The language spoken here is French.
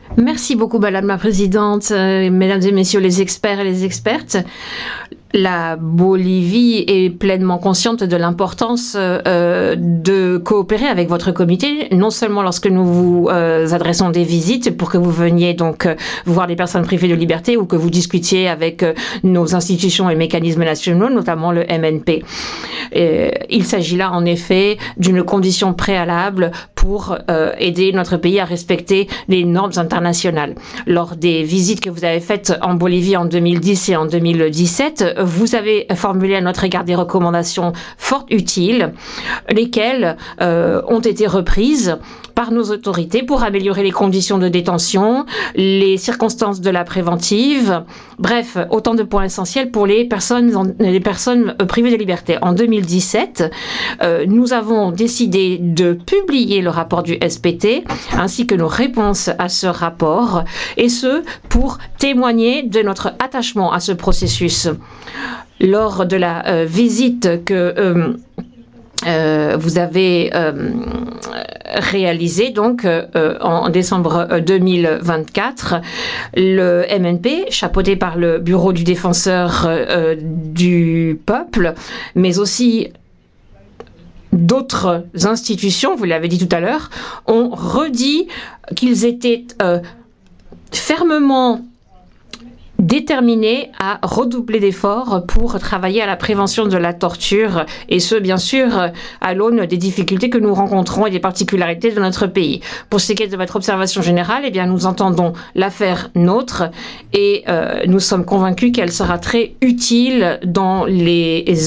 Merci beaucoup, Madame la Présidente, Mesdames et Messieurs les experts et les expertes. La Bolivie est pleinement consciente de l'importance de coopérer avec votre comité, non seulement lorsque nous vous adressons des visites pour que vous veniez donc voir les personnes privées de liberté ou que vous discutiez avec nos institutions et mécanismes nationaux, notamment le MNP. Il s'agit là en effet d'une condition préalable pour aider notre pays à respecter les normes internationales. Lors des visites que vous avez faites en Bolivie en 2010 et en 2017, vous avez formulé à notre égard des recommandations fort utiles, lesquelles ont été reprises par nos autorités pour améliorer les conditions de détention, les circonstances de la préventive, bref, autant de points essentiels pour les personnes privées de liberté. En 2017, nous avons décidé de publier le rapport du SPT ainsi que nos réponses à ce rapport, et ce, pour témoigner de notre attachement à ce processus. Lors de la visite que vous avez réalisé donc en décembre 2024, le MNP, chapeauté par le Bureau du défenseur du peuple, mais aussi d'autres institutions, vous l'avez dit tout à l'heure, ont redit qu'ils étaient fermement déterminés à redoubler d'efforts pour travailler à la prévention de la torture, et ce, bien sûr, à l'aune des difficultés que nous rencontrons et des particularités de notre pays. Pour ce qui est de votre observation générale, eh bien, nous entendons l'affaire nôtre et nous sommes convaincus qu'elle sera très utile dans les